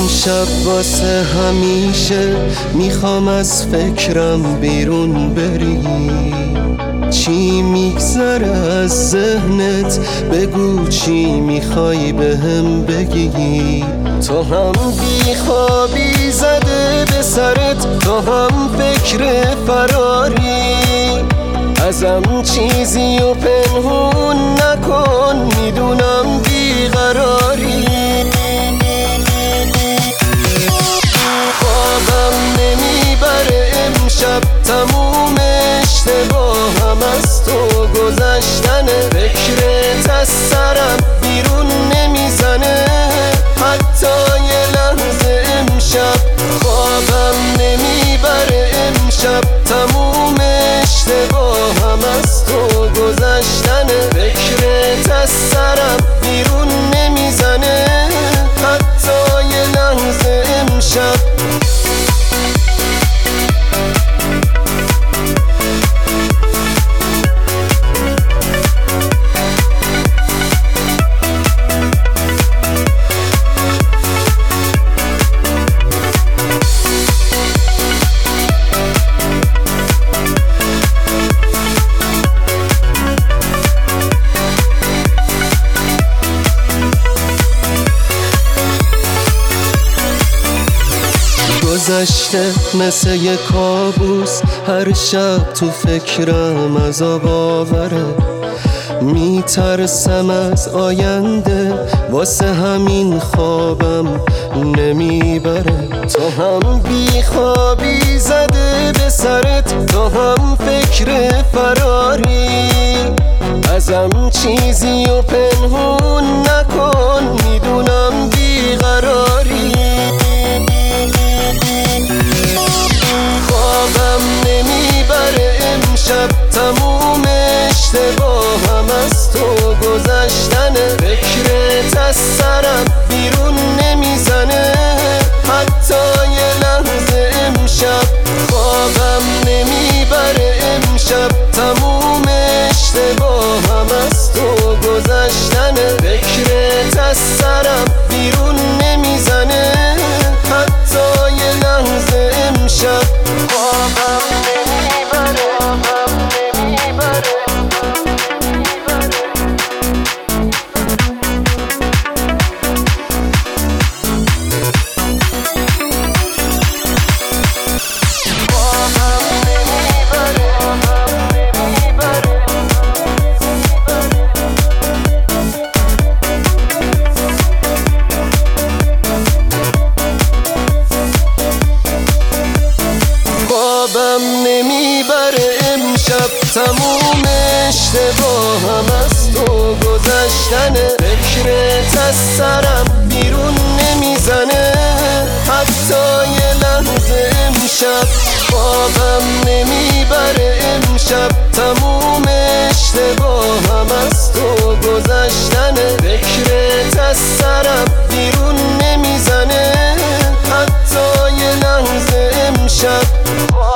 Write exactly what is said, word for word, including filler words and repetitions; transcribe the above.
امشب واسه همیشه میخوام از فکرم بیرون بری. چی میگذره از ذهنت؟ بگو چی میخوای بهم بگی. تو هم بیخوابی زده به سرت، تو هم فکر فراری. ازم چیزی و پنهون نکن، میدونم بیقراری. خوابم نمیبره امشب، تموم اشتباهم از تو گذشتنه. فکرت از سرم بیرون نمیزنه حتی یه لحظه امشب. خوابم نمیبره امشب، تموم اشتباهم از تو گذشتنه. فکرت از سرم بیرون نمیزنه حتی یه لحظه امشب. گذشته مثل یه کابوس، هر شب تو فکرم عذاب آوره. میترسم از آینده، واسه همین خوابم نمیبره. تو هم بیخوابی زده به سرت، تو هم فکر فراری. ازم چیزی و پنهون نکن، میدونم بیقراری. خوابم نمیبره امشب، تموم اشتباهم از تو گذشتنه. فکرت از سرم بیرون نمیزنه حتی یه لحظه امشب. خوابم نمیبره امشب، تموم اشتباهم از تو گذشتنه. فکرت از سرم بیرون نمیزنه حتی یه لحظه امشب. خوابم نمیبره، خوابم نمیبره. خوابم نمیبره امشب، تموم اشتباهم از تو گذشتنه. فکرت از سرم بیرون نمیزنه حتی یه لحظه امشب. خوابم نمیبره امشب، تموم اشتباهم از تو گذشتنه. فکرت از سرم بیرون نمیزنه حتی یه لحظه امشب.